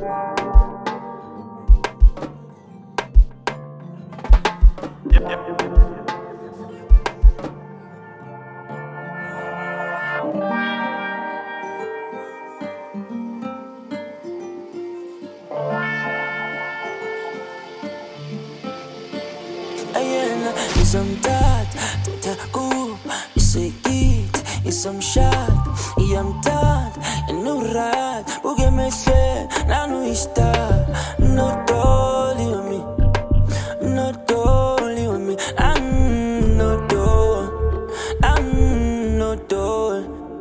Ayena izomthatha thatha kuba isekiti izomshada iyamthanda enurat buke emehlweni nanuyistar no dolly with me no dolly with me I'm no dolly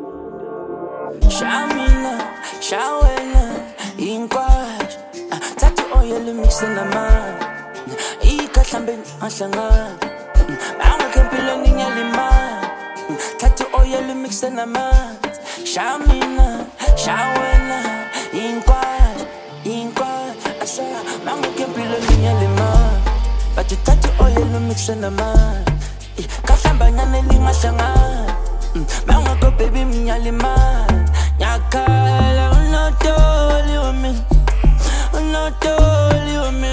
Shamina shawena inkwashi thatha oil mix namanzi Hlambeni ahlangana Angakho empilweni ngiyalimala Thatha oil mixe namanzi Shamina, shawena Inkwashi Asa, angakho empilweni ngiyalimala But thatha oil mixe namanzi Kahlambanyana lingahlangana Angakho baby ngiyalimala Nyakhala unodoli wami Unodoli wami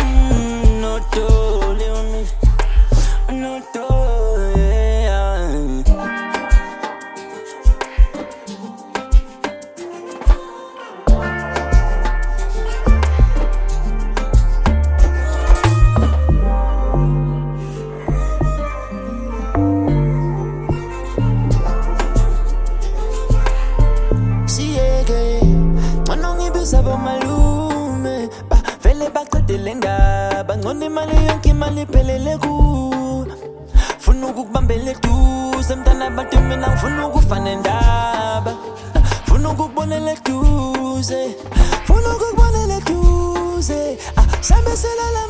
malume ba vele baqedele ndaba ngcono imali yonke imali iphelele ku funa ukukubambela eduze mntana abantu mina ngifuna ukufana ndaba funa ukukubonela eduze sambesela la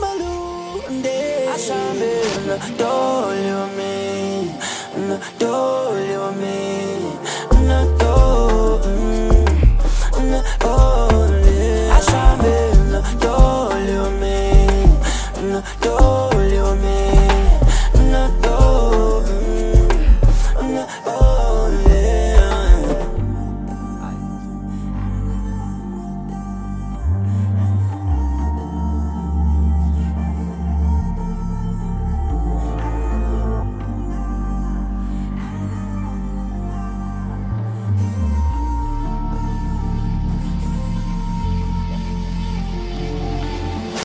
malunde asambe no dolly with me